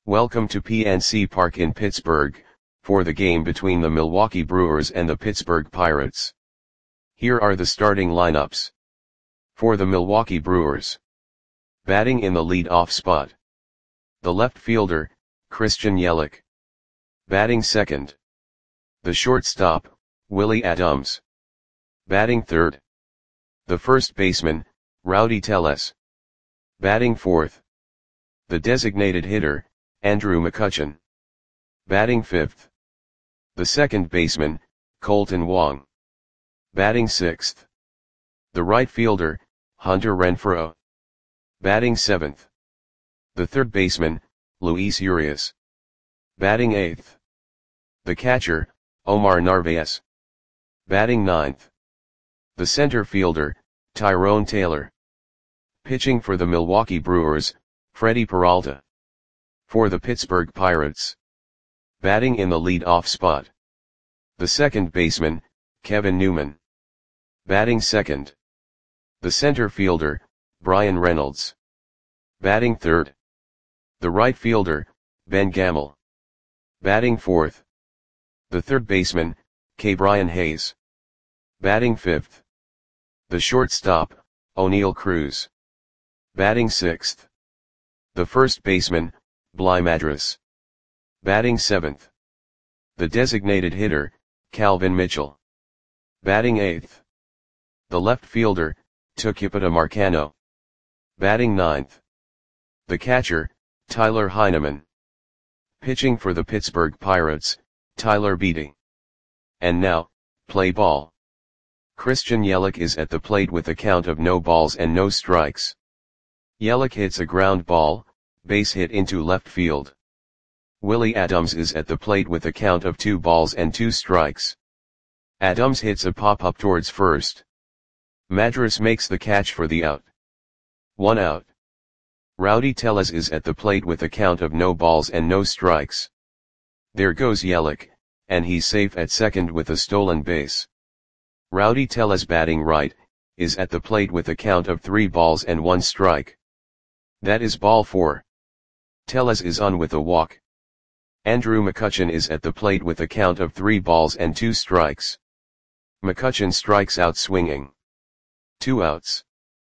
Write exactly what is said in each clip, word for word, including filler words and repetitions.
Welcome to P N C Park in Pittsburgh, for the game between the Milwaukee Brewers and the Pittsburgh Pirates. Here are the starting lineups. For the Milwaukee Brewers. Batting in the lead-off spot. The left fielder, Christian Yelich. Batting second. The shortstop, Willie Adams. Batting third. The first baseman, Rowdy Tellez. Batting fourth. The designated hitter, Andrew McCutchen. Batting fifth. The second baseman, Kolten Wong. Batting sixth. The right fielder, Hunter Renfroe. Batting seventh. The third baseman, Luis Urias. Batting eighth. The catcher, Omar Narvaez. Batting ninth. The center fielder, Tyrone Taylor. Pitching for the Milwaukee Brewers, Freddie Peralta. For the Pittsburgh Pirates. Batting in the lead-off spot. The second baseman, Kevin Newman. Batting second. The center fielder, Bryan Reynolds. Batting third. The right fielder, Ben Gamel. Batting fourth. The third baseman, Ke'Bryan Hayes. Batting fifth. The shortstop, O'Neal Cruz. Batting sixth. The first baseman, Bligh Madras. Batting seventh. The designated hitter, Calvin Mitchell. Batting eighth. The left fielder, Tucupita Marcano. Batting ninth. The catcher, Tyler Heineman. Pitching for the Pittsburgh Pirates, Tyler Beede. And now, play ball. Christian Yelich is at the plate with a count of no balls and no strikes. Yelich hits a ground ball, base hit into left field. Willie Adams is at the plate with a count of two balls and two strikes. Adams hits a pop-up towards first. Madras makes the catch for the out. One out. Rowdy Tellez is at the plate with a count of no balls and no strikes. There goes Yelich, and he's safe at second with a stolen base. Rowdy Tellez, batting right, is at the plate with a count of three balls and one strike. That is ball four. Tellez is on with a walk. Andrew McCutchen is at the plate with a count of three balls and two strikes. McCutchen strikes out swinging. Two outs.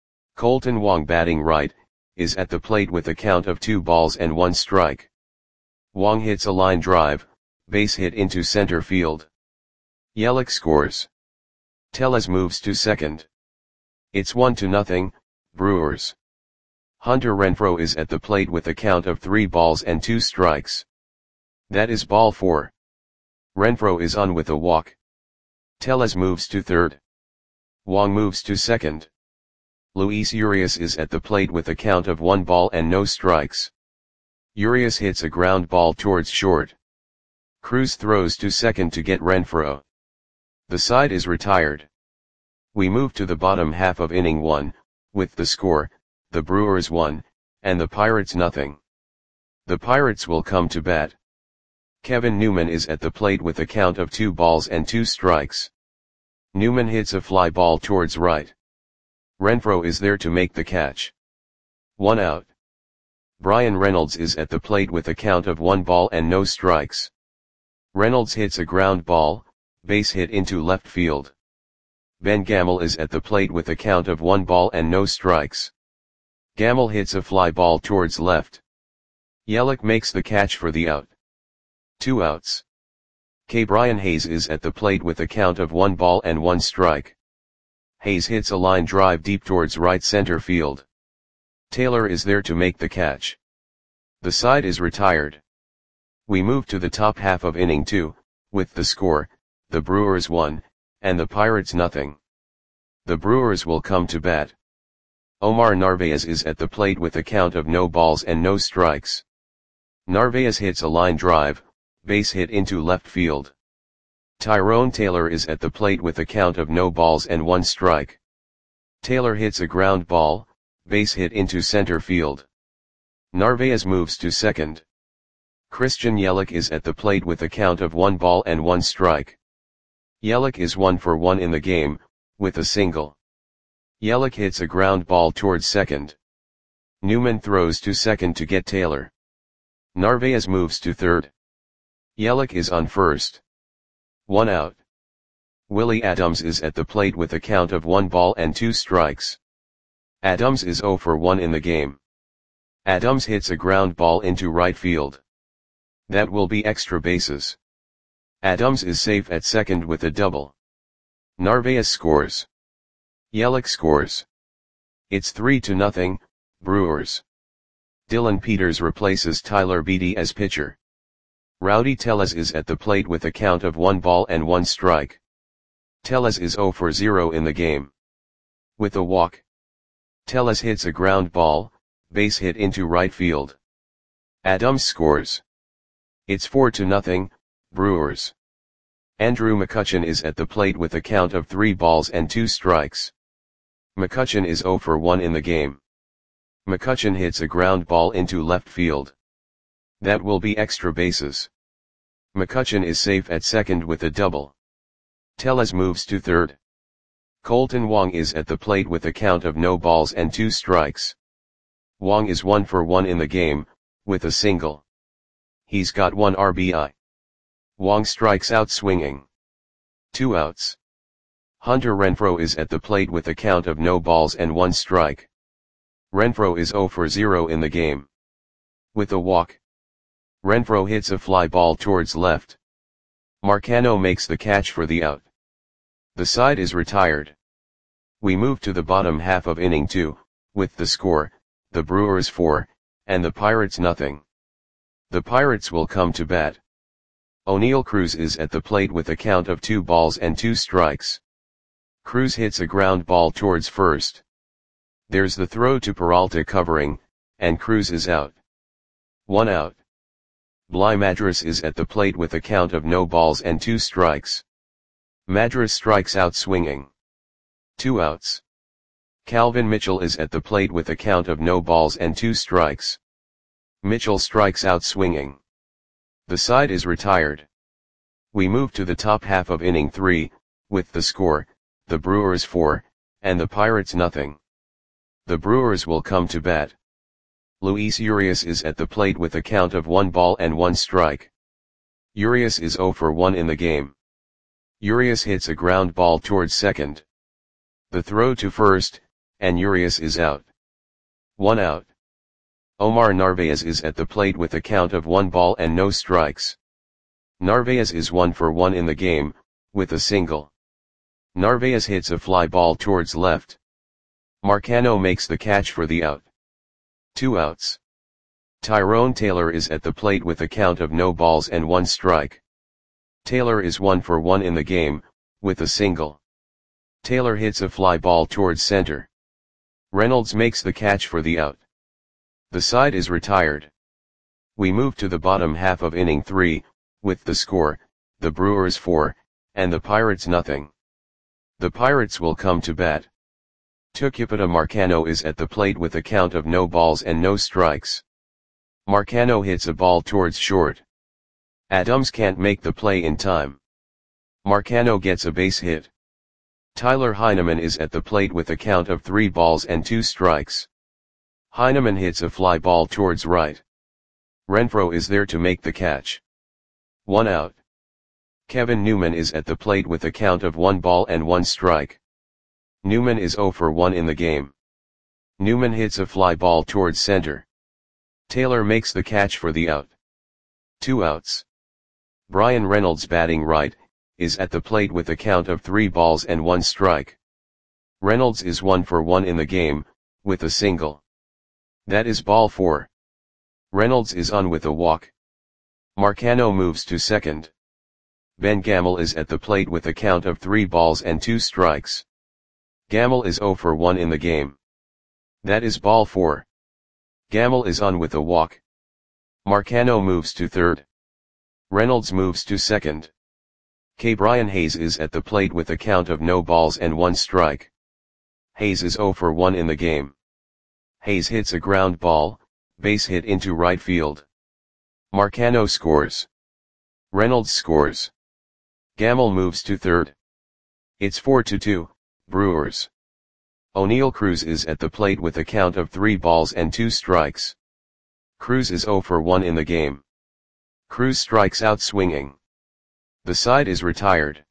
Kolten Wong, batting right, is at the plate with a count of two balls and one strike. Wong hits a line drive, base hit into center field. Yelich scores. Tellez moves to second. It's one to nothing, Brewers. Hunter Renfroe is at the plate with a count of three balls and two strikes. That is ball four. Renfroe is on with a walk. Tellez moves to third. Wong moves to second. Luis Urias is at the plate with a count of one ball and no strikes. Urias hits a ground ball towards short. Cruz throws to second to get Renfroe. The side is retired. We move to the bottom half of inning one, with the score, the Brewers one, and the Pirates nothing. The Pirates will come to bat. Kevin Newman is at the plate with a count of two balls and two strikes. Newman hits a fly ball towards right. Renfroe is there to make the catch. One out. Bryan Reynolds is at the plate with a count of one ball and no strikes. Reynolds hits a ground ball, base hit into left field. Ben Gamel is at the plate with a count of one ball and no strikes. Gamel hits a fly ball towards left. Yelich makes the catch for the out. Two outs. Ke'Bryan Hayes is at the plate with a count of one ball and one strike. Hayes hits a line drive deep towards right center field. Taylor is there to make the catch. The side is retired. We move to the top half of inning two, with the score, the Brewers one, and the Pirates nothing. The Brewers will come to bat. Omar Narvaez is at the plate with a count of no balls and no strikes. Narvaez hits a line drive, base hit into left field. Tyrone Taylor is at the plate with a count of no balls and one strike. Taylor hits a ground ball, base hit into center field. Narvaez moves to second. Christian Yelich is at the plate with a count of one ball and one strike. Yelich is one for one in the game, with a single. Yelich hits a ground ball towards second. Newman throws to second to get Taylor. Narvaez moves to third. Yelich is on first. One out. Willie Adams is at the plate with a count of one ball and two strikes. Adams is zero for one in the game. Adams hits a ground ball into right field. That will be extra bases. Adams is safe at second with a double. Narvaez scores. Yelich scores. It's three to nothing, Brewers. Dylan Peters replaces Tyler Beede as pitcher. Rowdy Tellez is at the plate with a count of one ball and one strike. Tellez is zero for zero in the game. With a walk. Tellez hits a ground ball, base hit into right field. Adams scores. It's four to nothing, Brewers. Andrew McCutchen is at the plate with a count of three balls and two strikes. McCutchen is zero for one in the game. McCutchen hits a ground ball into left field. That will be extra bases. McCutchen is safe at second with a double. Tellez moves to third. Colton Wong is at the plate with a count of no balls and two strikes. Wong is one for one in the game, with a single. He's got one R B I. Wong strikes out swinging. Two outs. Hunter Renfroe is at the plate with a count of no balls and one strike. Renfroe is zero for zero in the game. With a walk. Renfroe hits a fly ball towards left. Marcano makes the catch for the out. The side is retired. We move to the bottom half of inning two, with the score, the Brewers four, and the Pirates nothing. The Pirates will come to bat. O'Neal Cruz is at the plate with a count of two balls and two strikes. Cruz hits a ground ball towards first. There's the throw to Peralta covering, and Cruz is out. One out. Bly Madras is at the plate with a count of no balls and two strikes. Madras strikes out swinging. Two outs. Calvin Mitchell is at the plate with a count of no balls and two strikes. Mitchell strikes out swinging. The side is retired. We move to the top half of inning three, with the score, the Brewers four, and the Pirates nothing. The Brewers will come to bat. Luis Urias is at the plate with a count of one ball and one strike. Urias is zero for one in the game. Urias hits a ground ball towards second. The throw to first, and Urias is out. One out. Omar Narvaez is at the plate with a count of one ball and no strikes. Narvaez is one for one in the game, with a single. Narvaez hits a fly ball towards left. Marcano makes the catch for the out. Two outs. Tyrone Taylor is at the plate with a count of no balls and one strike. Taylor is one for one in the game, with a single. Taylor hits a fly ball towards center. Reynolds makes the catch for the out. The side is retired. We move to the bottom half of inning three, with the score, the Brewers four, and the Pirates nothing. The Pirates will come to bat. Tucupita Marcano is at the plate with a count of no balls and no strikes. Marcano hits a ball towards short. Adams can't make the play in time. Marcano gets a base hit. Tyler Heineman is at the plate with a count of three balls and two strikes. Heineman hits a fly ball towards right. Renfroe is there to make the catch. One out. Kevin Newman is at the plate with a count of one ball and one strike. Newman is zero for one in the game. Newman hits a fly ball towards center. Taylor makes the catch for the out. Two outs. Brian Reynolds, batting right, is at the plate with a count of three balls and one strike. Reynolds is one for one in the game, with a single. That is ball four. Reynolds is on with a walk. Marcano moves to second. Ben Gamel is at the plate with a count of three balls and two strikes. Gamel is zero for one in the game. That is ball four. Gamel is on with a walk. Marcano moves to third. Reynolds moves to second. K. Brian Hayes is at the plate with a count of no balls and one strike. Hayes is zero for one in the game. Hayes hits a ground ball, base hit into right field. Marcano scores. Reynolds scores. Gamel moves to third. It's four to two, Brewers. O'Neal Cruz is at the plate with a count of three balls and two strikes. Cruz is zero for one in the game. Cruz strikes out swinging. The side is retired.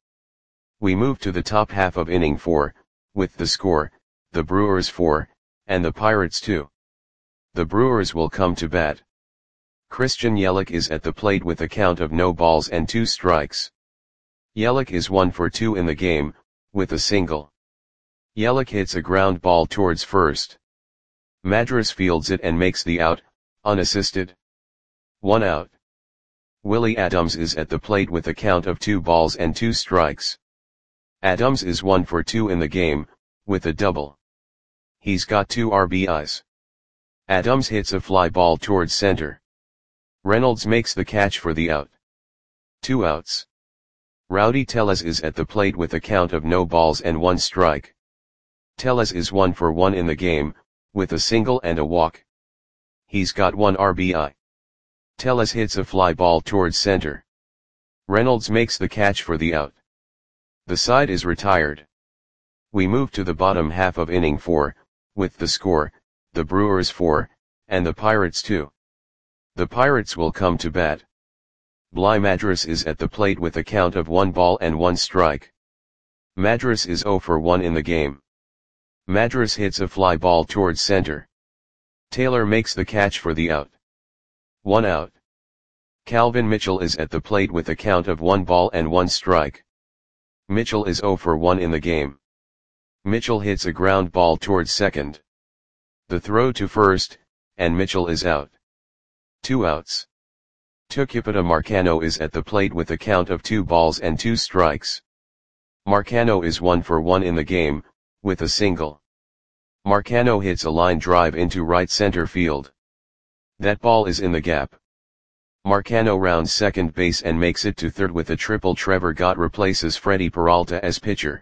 We move to the top half of inning four, with the score, the Brewers four, and the Pirates two. The Brewers will come to bat. Christian Yelich is at the plate with a count of no balls and two strikes. Yelich is one for two in the game, with a single. Yelich hits a ground ball towards first. Madras fields it and makes the out, unassisted. One out. Willie Adams is at the plate with a count of two balls and two strikes. Adams is one for two in the game, with a double. He's got two R B Is. Adams hits a fly ball towards center. Reynolds makes the catch for the out. Two outs. Rowdy Tellez is at the plate with a count of no balls and one strike. Tellez is one for one in the game, with a single and a walk. He's got one R B I. Tellez hits a fly ball towards center. Reynolds makes the catch for the out. The side is retired. We move to the bottom half of inning four, with the score, the Brewers four, and the Pirates two. The Pirates will come to bat. Bly Madras is at the plate with a count of one ball and one strike. Madras is zero for one in the game. Madras hits a fly ball towards center. Taylor makes the catch for the out. One out. Calvin Mitchell is at the plate with a count of one ball and one strike. Mitchell is zero for one in the game. Mitchell hits a ground ball towards second. The throw to first, and Mitchell is out. Two outs. Tucupita Marcano is at the plate with a count of two balls and two strikes. Marcano is one for one in the game, with a single. Marcano hits a line drive into right center field. That ball is in the gap. Marcano rounds second base and makes it to third with a triple. Trevor Gott replaces Freddie Peralta as pitcher.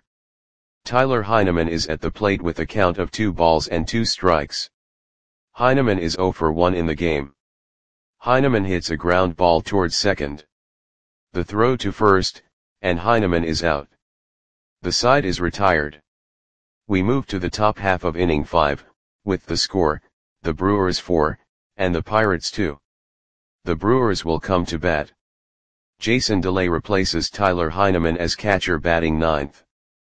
Tyler Heineman is at the plate with a count of two balls and two strikes. Heineman is zero for one in the game. Heineman hits a ground ball towards second. The throw to first, and Heineman is out. The side is retired. We move to the top half of inning five, with the score, the Brewers four, and the Pirates two. The Brewers will come to bat. Jason DeLay replaces Tyler Heineman as catcher, batting ninth.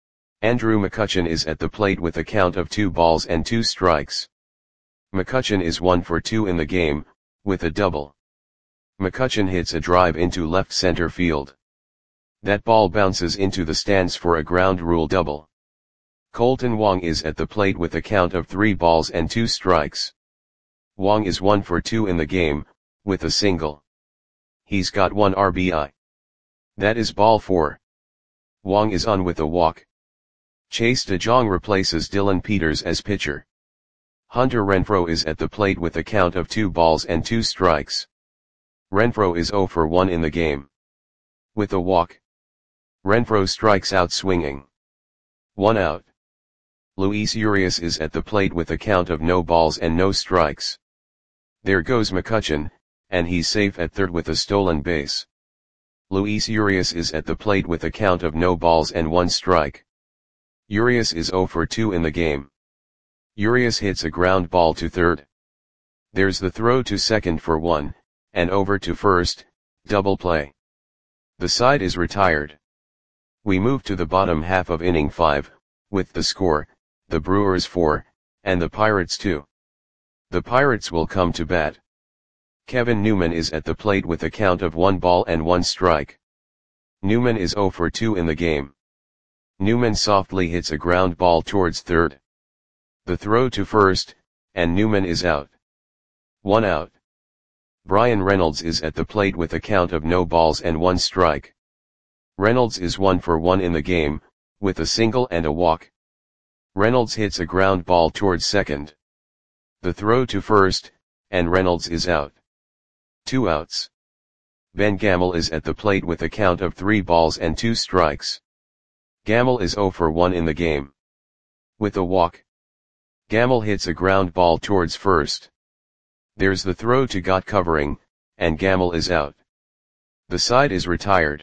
Andrew McCutchen is at the plate with a count of two balls and two strikes. McCutchen is one for two in the game, with a double. McCutchen hits a drive into left center field. That ball bounces into the stands for a ground rule double. Colton Wong is at the plate with a count of three balls and two strikes. Wong is one for two in the game, with a single. He's got one R B I. That is ball four. Wong is on with a walk. Chase DeJong replaces Dylan Peters as pitcher. Hunter Renfroe is at the plate with a count of two balls and two strikes. Renfroe is zero for one in the game. With a walk. Renfroe strikes out swinging. One out. Luis Urias is at the plate with a count of no balls and no strikes. There goes McCutchen, and he's safe at third with a stolen base. Luis Urias is at the plate with a count of no balls and one strike. Urias is zero for two in the game. Urias hits a ground ball to third. There's the throw to second for one, and over to first, double play. The side is retired. We move to the bottom half of inning five, with the score, the Brewers four, and the Pirates two. The Pirates will come to bat. Kevin Newman is at the plate with a count of one ball and one strike. Newman is zero for two in the game. Newman softly hits a ground ball towards third. The throw to first, and Newman is out. One out. Brian Reynolds is at the plate with a count of no balls and one strike. Reynolds is one for one in the game, with a single and a walk. Reynolds hits a ground ball towards second. The throw to first, and Reynolds is out. Two outs. Ben Gamel is at the plate with a count of three balls and two strikes. Gamel is zero for one in the game. With a walk. Gamel hits a ground ball towards first. There's the throw to Gott covering, and Gamel is out. The side is retired.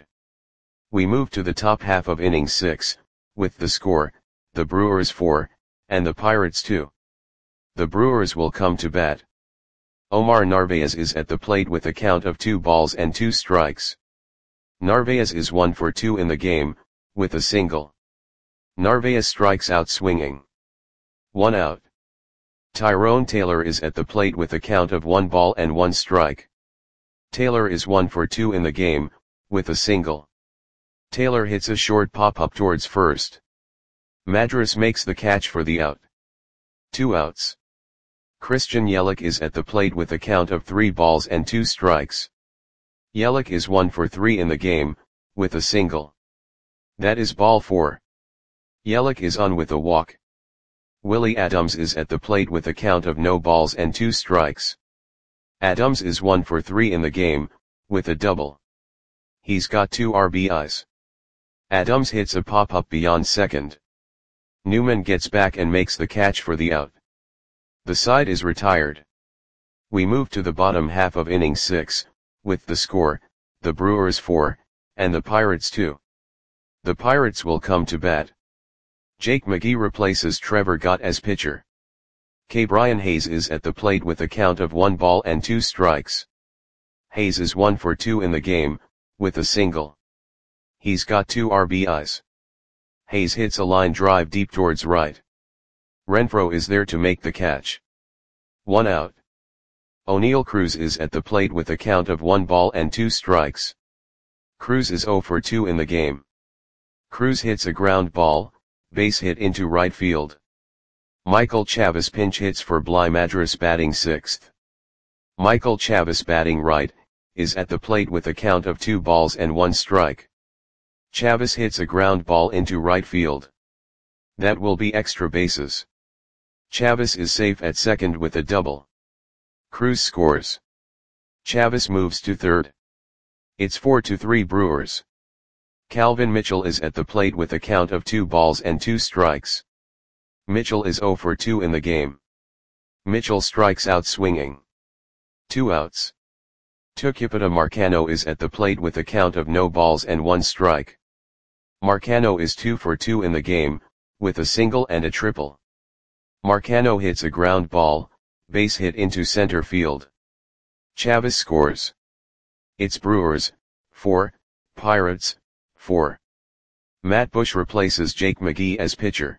We move to the top half of inning six, with the score, the Brewers four, and the Pirates two. The Brewers will come to bat. Omar Narvaez is at the plate with a count of two balls and two strikes. Narvaez is one for two in the game, with a single. Narvaez strikes out swinging. One out. Tyrone Taylor is at the plate with a count of one ball and one strike. Taylor is one for two in the game, with a single. Taylor hits a short pop-up towards first. Madras makes the catch for the out. Two outs. Christian Yelich is at the plate with a count of three balls and two strikes. Yelich is one for three in the game, with a single. That is ball four. Yelich is on with a walk. Willie Adams is at the plate with a count of no balls and two strikes. Adams is one for three in the game, with a double. He's got two R B Is. Adams hits a pop-up beyond second. Newman gets back and makes the catch for the out. The side is retired. We move to the bottom half of inning six, with the score, the Brewers four, and the Pirates two. The Pirates will come to bat. Jake McGee replaces Trevor Gott as pitcher. K. Brian Hayes is at the plate with a count of one ball and two strikes. Hayes is one for two in the game, with a single. He's got two R B Is. Hayes hits a line drive deep towards right. Renfroe is there to make the catch. One out. O'Neal Cruz is at the plate with a count of one ball and two strikes. Cruz is zero for two in the game. Cruz hits a ground ball, base hit into right field. Michael Chavis pinch hits for Bly Madras batting sixth. Michael Chavis batting right, is at the plate with a count of two balls and one strike. Chavis hits a ground ball into right field. That will be extra bases. Chavis is safe at second with a double. Cruz scores. Chavis moves to third. It's four to three Brewers. Calvin Mitchell is at the plate with a count of two balls and two strikes. Mitchell is zero for two in the game. Mitchell strikes out swinging. Two outs. Tucupita Marcano is at the plate with a count of no balls and one strike. Marcano is two for two in the game, with a single and a triple. Marcano hits a ground ball, base hit into center field. Chavis scores. It's Brewers, four, Pirates, four. Matt Bush replaces Jake McGee as pitcher.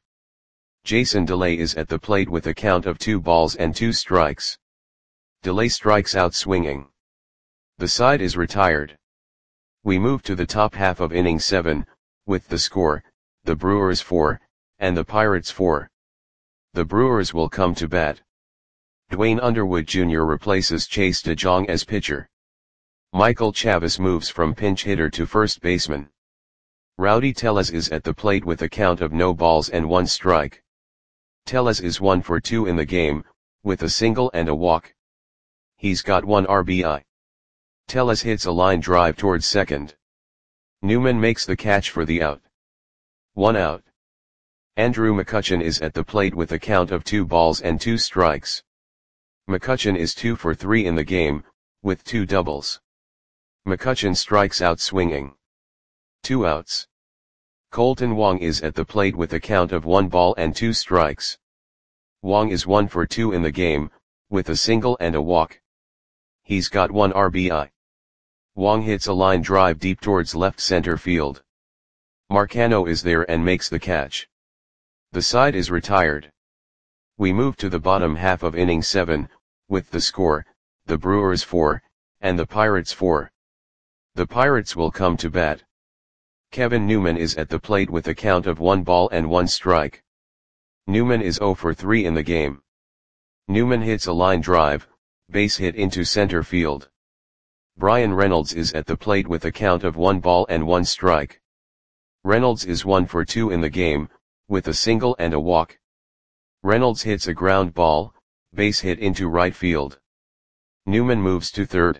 Jason DeLay is at the plate with a count of two balls and two strikes. DeLay strikes out swinging. The side is retired. We move to the top half of inning seven, with the score, the Brewers four, and the Pirates four. The Brewers will come to bat. Dwayne Underwood Junior replaces Chase DeJong as pitcher. Michael Chavis moves from pinch hitter to first baseman. Rowdy Tellez is at the plate with a count of no balls and one strike. Tellez is one for two in the game, with a single and a walk. He's got one R B I. Tellez hits a line drive towards second. Newman makes the catch for the out. One out. Andrew McCutchen is at the plate with a count of two balls and two strikes. McCutchen is two for three in the game, with two doubles. McCutchen strikes out swinging. Two outs. Colton Wong is at the plate with a count of one ball and two strikes. Wong is one for two in the game, with a single and a walk. He's got one R B I. Wong hits a line drive deep towards left center field. Marcano is there and makes the catch. The side is retired. We move to the bottom half of inning seven, with the score, the Brewers four, and the Pirates four. The Pirates will come to bat. Kevin Newman is at the plate with a count of one ball and one strike. Newman is zero for three in the game. Newman hits a line drive, base hit into center field. Brian Reynolds is at the plate with a count of one ball and one strike. Reynolds is one for two in the game, with a single and a walk. Reynolds hits a ground ball, base hit into right field. Newman moves to third.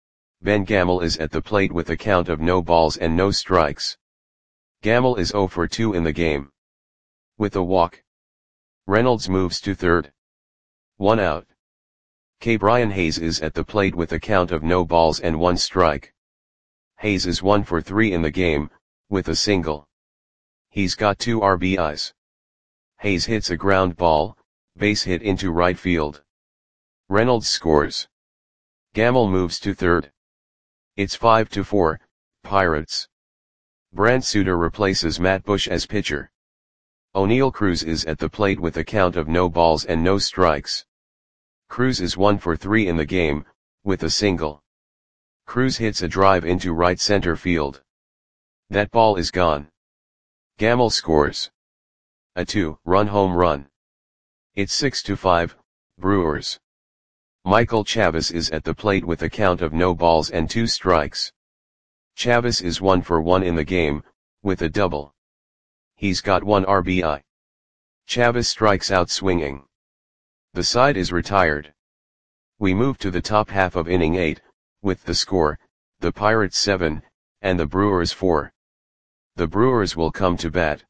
Ben Gamel is at the plate with a count of no balls and no strikes. Gamel is zero for two in the game. With a walk. Reynolds moves to third. One out. K. Brian Hayes is at the plate with a count of no balls and one strike. Hayes is one for three in the game, with a single. He's got two R B Is. Hayes hits a ground ball, base hit into right field. Reynolds scores. Gamble moves to third. It's five to four, Pirates. Brant Suter replaces Matt Bush as pitcher. O'Neill Cruz is at the plate with a count of no balls and no strikes. Cruz is one for three in the game, with a single. Cruz hits a drive into right center field. That ball is gone. Gamble scores. A two-run home run. It's six to five, Brewers. Michael Chavis is at the plate with a count of no balls and two strikes. Chavis is one for one in the game, with a double. He's got one R B I. Chavis strikes out swinging. The side is retired. We move to the top half of inning eight, with the score, the Pirates seven, and the Brewers four. The Brewers will come to bat.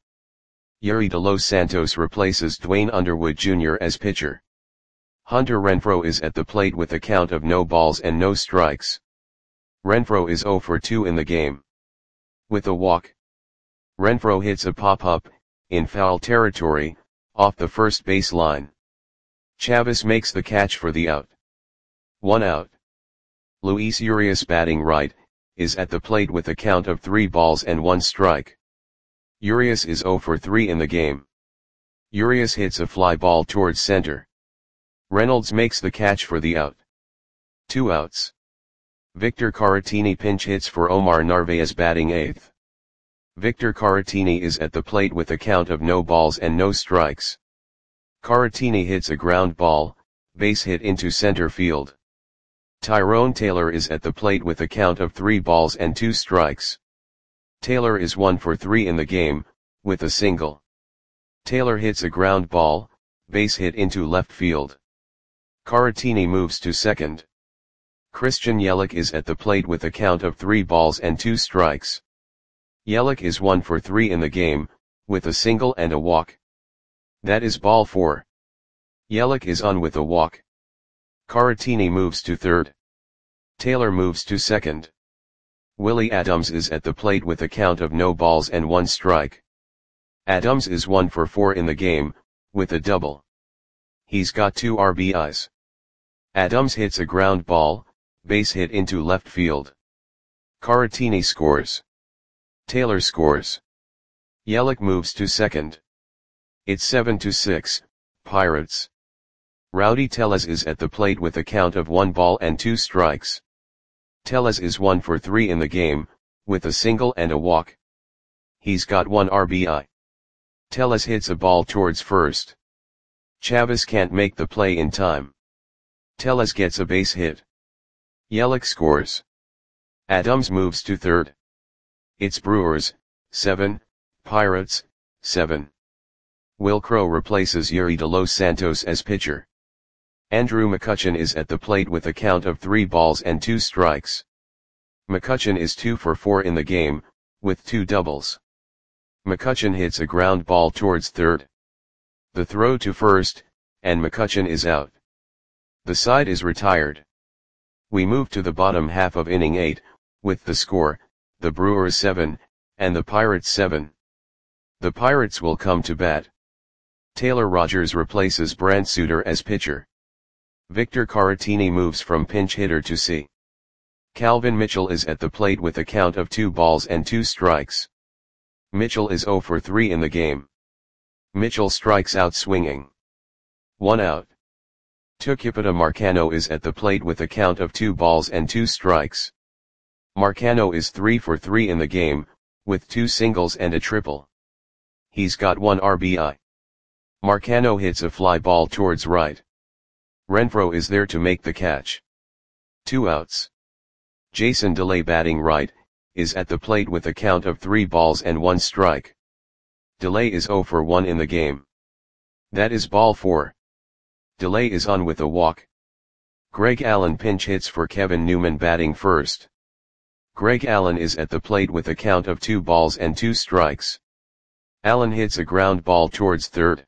Yuri De Los Santos replaces Dwayne Underwood Junior as pitcher. Hunter Renfroe is at the plate with a count of no balls and no strikes. Renfroe is zero for two in the game. With a walk. Renfroe hits a pop-up, in foul territory, off the first base line. Chavis makes the catch for the out. One out. Luis Urias, batting right, is at the plate with a count of three balls and one strike. Urias is zero for three in the game. Urias hits a fly ball towards center. Reynolds makes the catch for the out. Two outs. Victor Caratini pinch hits for Omar Narvaez, batting eighth. Victor Caratini is at the plate with a count of no balls and no strikes. Caratini hits a ground ball, base hit into center field. Tyrone Taylor is at the plate with a count of three balls and two strikes. Taylor is one for three in the game, with a single. Taylor hits a ground ball, base hit into left field. Caratini moves to second. Christian Yelich is at the plate with a count of three balls and two strikes. Yelich is one for three in the game, with a single and a walk. That is ball four. Yelich is on with a walk. Caratini moves to third. Taylor moves to second. Willie Adams is at the plate with a count of no balls and one strike. Adams is one for four in the game, with a double. He's got two R B Is. Adams hits a ground ball, base hit into left field. Caratini scores. Taylor scores. Yelich moves to second. It's seven to six, Pirates. Rowdy Tellez is at the plate with a count of one ball and two strikes. Tellez is one for three in the game, with a single and a walk. He's got one R B I. Tellez hits a ball towards first. Chavis can't make the play in time. Tellez gets a base hit. Yelich scores. Adams moves to third. It's Brewers, seven, Pirates, seven. Will Crowe replaces Yuri De Los Santos as pitcher. Andrew McCutchen is at the plate with a count of three balls and two strikes. McCutchen is two for four in the game, with two doubles. McCutchen hits a ground ball towards third. The throw to first, and McCutchen is out. The side is retired. We move to the bottom half of inning eight, with the score, the Brewers seven, and the Pirates seven. The Pirates will come to bat. Taylor Rogers replaces Brant Suter as pitcher. Victor Caratini moves from pinch hitter to C. Calvin Mitchell is at the plate with a count of two balls and two strikes. Mitchell is zero for three in the game. Mitchell strikes out swinging. One out. Tucupita Marcano is at the plate with a count of two balls and two strikes. Marcano is three for three in the game, with two singles and a triple. He's got one R B I. Marcano hits a fly ball towards right. Renfroe is there to make the catch. Two outs. Jason DeLay, batting right, is at the plate with a count of three balls and one strike. DeLay is zero for one in the game. That is ball four. DeLay is on with a walk. Greg Allen pinch hits for Kevin Newman, batting first. Greg Allen is at the plate with a count of two balls and two strikes. Allen hits a ground ball towards third.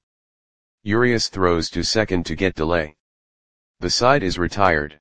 Urias throws to second to get DeLay. The side is retired.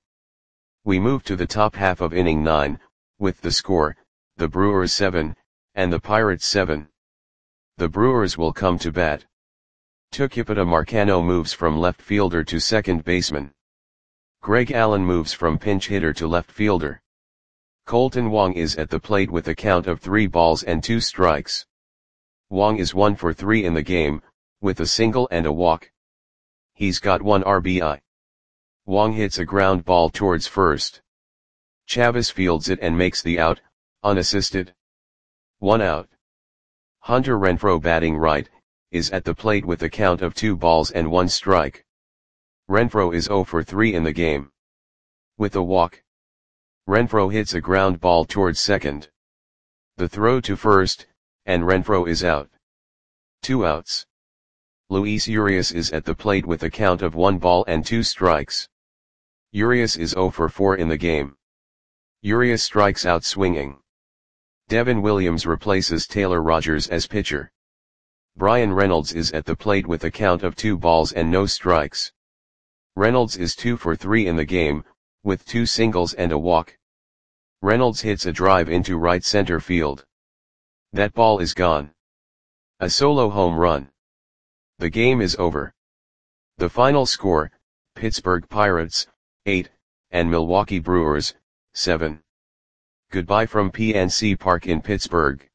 We move to the top half of inning nine, with the score, the Brewers seven, and the Pirates seven. The Brewers will come to bat. Tucupita Marcano moves from left fielder to second baseman. Greg Allen moves from pinch hitter to left fielder. Kolten Wong is at the plate with a count of three balls and two strikes. Wong is one for three in the game, with a single and a walk. He's got one R B I. Wong hits a ground ball towards first. Chavez fields it and makes the out, unassisted. One out. Hunter Renfroe, batting right, is at the plate with a count of two balls and one strike. Renfroe is zero for three in the game. With a walk. Renfroe hits a ground ball towards second. The throw to first, and Renfroe is out. Two outs. Luis Urias is at the plate with a count of one ball and two strikes. Urias is zero for four in the game. Urias strikes out swinging. Devin Williams replaces Taylor Rogers as pitcher. Bryan Reynolds is at the plate with a count of two balls and no strikes. Reynolds is two for three in the game, with two singles and a walk. Reynolds hits a drive into right center field. That ball is gone. A solo home run. The game is over. The final score, Pittsburgh Pirates, eight, and Milwaukee Brewers, seven. Goodbye from P N C Park in Pittsburgh.